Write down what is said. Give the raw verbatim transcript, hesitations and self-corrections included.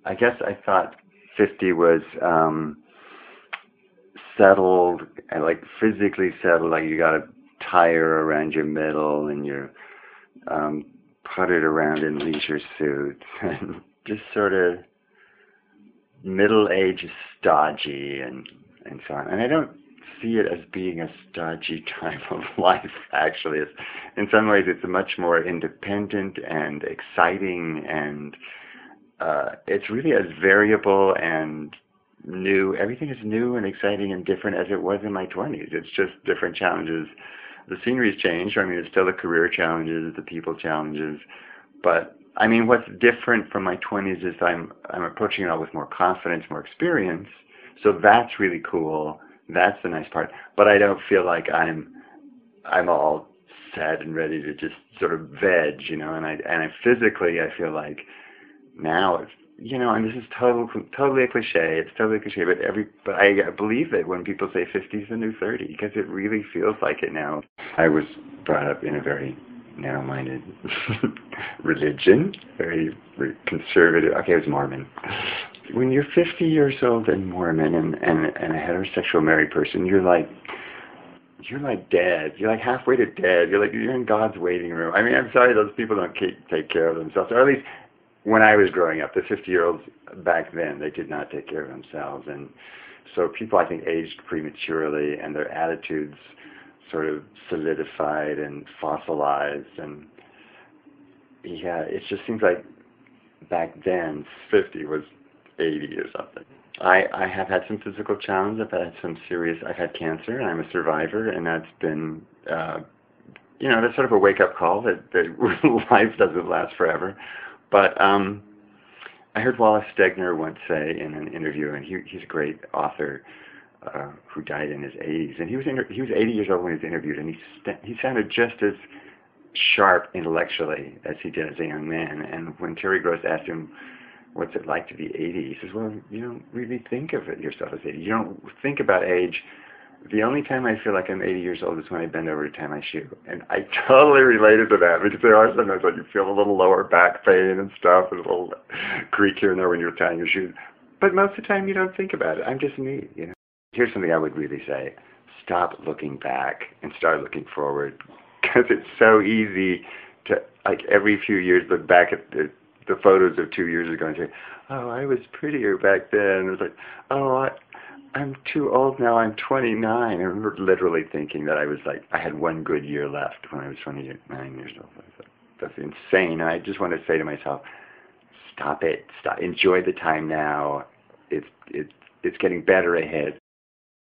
I guess I thought fifty was um, settled, and like physically settled, like you got a tire around your middle and you're um, putted around in leisure suits and just sort of middle age stodgy and, and so on. And I don't see it as being a stodgy time of life, actually. It's, in some ways, it's much more independent and exciting, and uh, it's really as variable and new. Everything is new and exciting and different as it was in my twenties. It's just different challenges. The scenery's changed. I mean, it's still the career challenges, the people challenges, but I mean, what's different from my twenties is I'm I'm approaching it all with more confidence, more experience. So that's really cool. That's the nice part. But I don't feel like I'm I'm all set and ready to just sort of veg, you know. And I and I physically I feel like now it's, you know, and this is total, totally a cliche. It's totally a cliche, but every but I believe it when people say fifty is the new thirty, because it really feels like it now. I was brought up in a very narrow-minded religion, very, very conservative. Okay, I was Mormon. When you're fifty years old and Mormon and, and, and a heterosexual married person, you're like, you're like dead. You're like halfway to dead. You're like, you're in God's waiting room. I mean, I'm sorry, those people don't keep, take care of themselves. Or at least when I was growing up, the fifty-year-olds back then, they did not take care of themselves. And so people, I think, aged prematurely, and their attitudes sort of solidified and fossilized. And yeah, it just seems like back then, fifty was eighty or something. I, I have had some physical challenges. I've had some serious, I've had cancer, and I'm a survivor, and that's been, uh, you know, that's sort of a wake-up call that, that life doesn't last forever. But um, I heard Wallace Stegner once say in an interview, and he, he's a great author uh, who died in his eighties, and he was inter- he was eighty years old when he was interviewed, and he st- he sounded just as sharp intellectually as he did as a young man. And when Terry Gross asked him, what's it like to be eighty? He says, well, you don't really think of it yourself as eighty. You don't think about age. The only time I feel like I'm eighty years old is when I bend over to tie my shoe. And I totally related to that, because there are sometimes when you feel a little lower back pain and stuff, and a little creak here and there when you're tying your shoes. But most of the time you don't think about it. I'm just me, you know. Here's something I would really say. Stop looking back and start looking forward. Because it's so easy to, like, every few years look back at the, the photos of two years ago and say, oh, I was prettier back then. It was like, oh, I, I'm too old now. I'm twenty-nine. I remember literally thinking that I was like, I had one good year left when I was twenty-nine years old. I thought, that's insane. And I just want to say to myself, stop it. Stop. Enjoy the time now. It's, it's, it's getting better ahead.